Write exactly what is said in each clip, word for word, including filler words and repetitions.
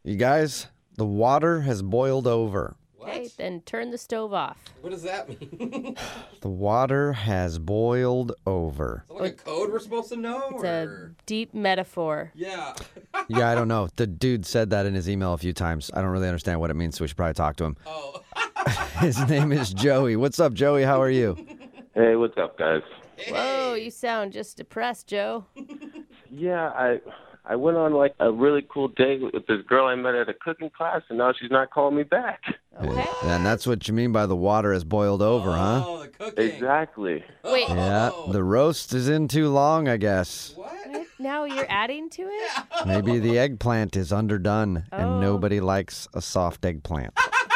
You guys, the water has boiled over. What? Okay, then turn the stove off. What does that mean? The water has boiled over. Is that like a code we're supposed to know? It's or... a deep metaphor. Yeah. Yeah, I don't know. The dude said that in his email a few times. I don't really understand what it means, so we should probably talk to him. Oh. His name is Joey. What's up, Joey? How are you? Hey, what's up, guys? Whoa, you sound just depressed, Joe. Yeah, I I went on like a really cool date with this girl I met at a cooking class, and now she's not calling me back. Okay. And that's what you mean by the water has boiled over, huh? Oh, the cooking. Exactly. Wait. Yeah, the roast is in too long, I guess. What? What? Now you're adding to it? Maybe the eggplant is underdone, Oh. and nobody likes a soft eggplant.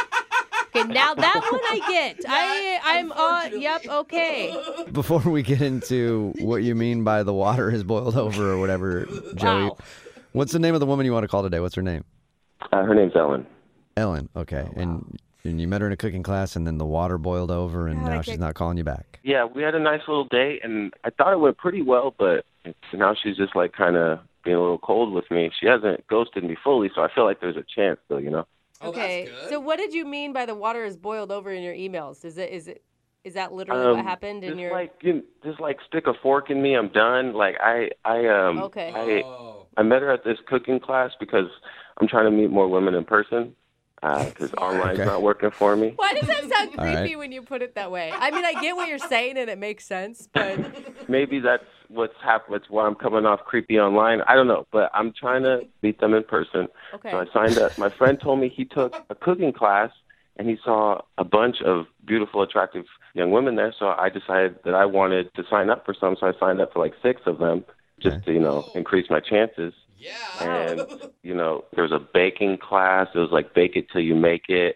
Okay, now that one I get. I, I'm on. unfortunately. Yep, okay. Before we get into what you mean by the water has boiled over or whatever, Joey, Wow. what's the name of the woman you want to call today? What's her name? Uh, her name's Ellen. Ellen. Okay. And and you met her in a cooking class, and then the water boiled over, and God, I now she's get- not calling you back. Yeah, we had a nice little date, and I thought it went pretty well, but now she's just like kind of being a little cold with me. She hasn't ghosted me fully, so I feel like there's a chance still, you know? Oh, Okay. that's good. So what did you mean by the water is boiled over in your emails? Is it is it is that literally Um, what happened in just your like you, just like stick a fork in me. I'm done. Like I, I um, Okay. I, Oh. I met her at this cooking class because I'm trying to meet more women in person because online's Okay. not working for me. Why does that sound All creepy right. when you put it that way? I mean, I get what you're saying and it makes sense, but Maybe that's what's happened. That's why I'm coming off creepy online. I don't know, but I'm trying to meet them in person. okay. So I signed up. My friend told me he took a cooking class and he saw a bunch of beautiful, attractive young women there. So I decided that I wanted to sign up for some. So I signed up for like six of them just Okay. to, you know, increase my chances. Yeah. And, you know, there was a baking class. It was like bake it till you make it.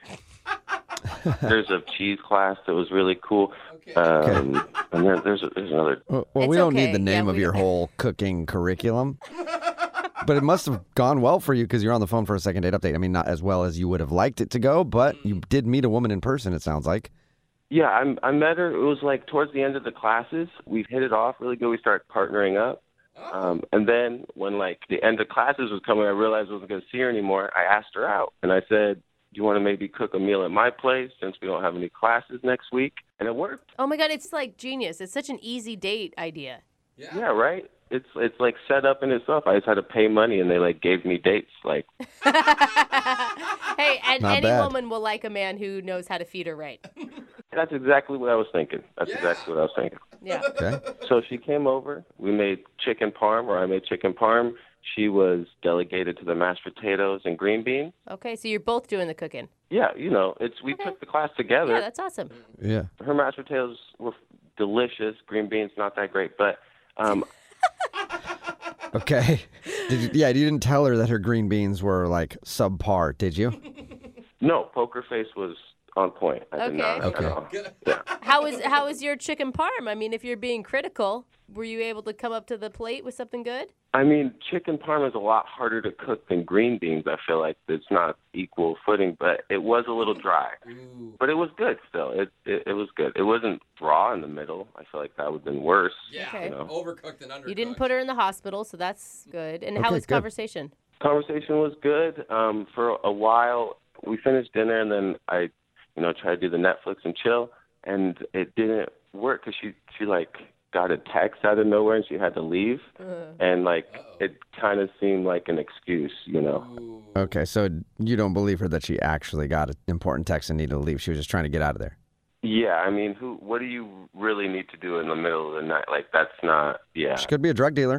There's a cheese class that was really cool. Okay. Um, and then there's, there's another. Well, well, It's we don't okay. need the name Yeah, of we- your whole cooking curriculum. But it must have gone well for you because you're on the phone for a second date update. I mean, not as well as you would have liked it to go, but you did meet a woman in person, it sounds like. Yeah, I, I met her. It was like towards the end of the classes. We hit it off really good. We started partnering up. Um, and then when like the end of classes was coming, I realized I wasn't going to see her anymore. I asked her out, and I said, "Do you want to maybe cook a meal at my place since we don't have any classes next week?" And it worked. Oh my God, it's like genius. It's such an easy date idea. Yeah. Yeah, right. It's it's like set up in itself. I just had to pay money, and they like gave me dates. Like, Hey, and Not any bad. woman will like a man who knows how to feed her right. that's exactly what I was thinking. That's Yeah. exactly what I was thinking. Yeah. Okay. So she came over. We made chicken parm, or I made chicken parm. She was delegated to the mashed potatoes and green beans. Okay, so you're both doing the cooking. Yeah, you know, it's we Okay. took the class together. Yeah, that's awesome. Yeah. Her mashed potatoes were delicious. Green beans, not that great, but um, Okay. Did you, yeah, you didn't tell her that her green beans were like subpar, did you? no, poker face was on point. I did Okay. not at Okay. all. Good. How is how is your chicken parm? I mean, if you're being critical, were you able to come up to the plate with something good? I mean, chicken parm is a lot harder to cook than green beans. I feel like it's not equal footing, but it was a little dry. Ooh. But it was good still. It, it it was good. It wasn't raw in the middle. I feel like that would have been worse. Yeah. Okay. You know. Overcooked and undercooked. You didn't put her in the hospital, so that's good. And how Okay, was good. conversation? Conversation was good. Um, for a while, we finished dinner, and then I, you know, tried to do the Netflix and chill, and it didn't work because she she like got a text out of nowhere and she had to leave, Uh, and like Uh-oh. it kind of seemed like an excuse, you know. Ooh. Okay, so you don't believe her that she actually got an important text and needed to leave. She was just trying to get out of there. Yeah, I mean, who? What do you really need to do in the middle of the night? Like that's not. Yeah. She could be a drug dealer.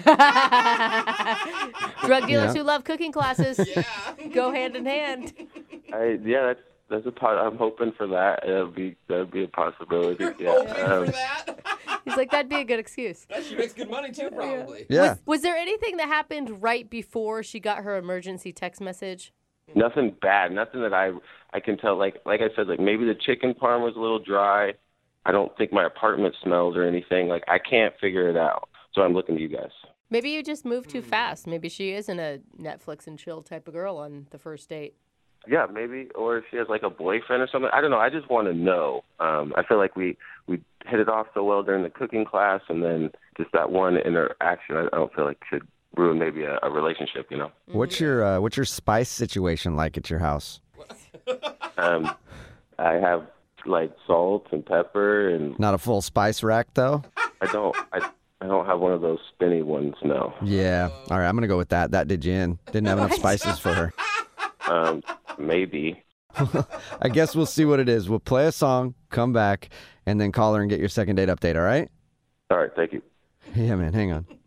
Drug dealers Yeah. who love cooking classes Yeah. go hand in hand. I yeah, that's that's a pot. I'm hoping for that. It'll be that'll be a possibility. You're Yeah. hoping um, for that. He's like, that'd be a good excuse. She makes good money too, probably. Yeah. Was, was there anything that happened right before she got her emergency text message? Nothing bad. Nothing that I I can tell. Like like I said, like maybe the chicken parm was a little dry. I don't think my apartment smelled or anything. Like I can't figure it out. So I'm looking to you guys. Maybe you just moved too fast. Maybe she isn't a Netflix and chill type of girl on the first date. Yeah, maybe. Or if she has like a boyfriend or something. I don't know. I just want to know. Um, I feel like we we hit it off so well during the cooking class, and then just that one interaction. I, I don't feel like should ruin maybe a, a relationship, you know. What's your uh, what's your spice situation like at your house? Um, I have like salt and pepper, and Not a full spice rack though. I don't I, I don't have one of those spinny ones. No. Yeah. All right, I'm gonna go with that. That did you in. Didn't have enough spices for her. Um, maybe. I guess we'll see what it is. We'll play a song, come back, and then call her and get your second date update. All right? All right. Thank you. Yeah, man. Hang on.